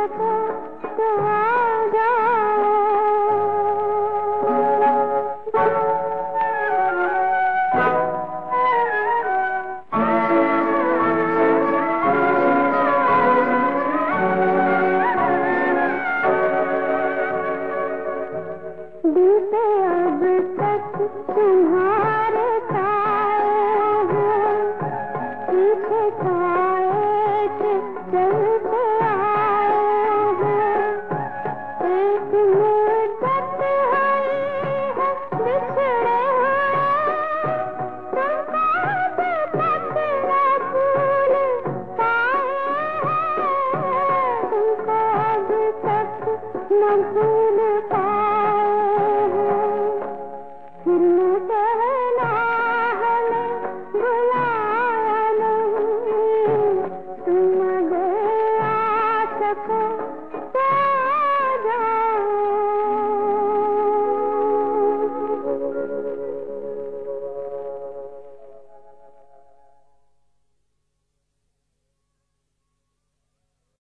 सको तो आ जाओ। दिल पे अब तक तुम्हारे साए हैं, पीछे साए के चलते आए हैं। एक मुद्दत हुई है बिछड़े हुए, तुमको अब तक न भूल पाए हैं, तुमको अब तक न भूल पाए हैं। फिर न कहना हमें बुलाया नहीं, तुम अगर आ सको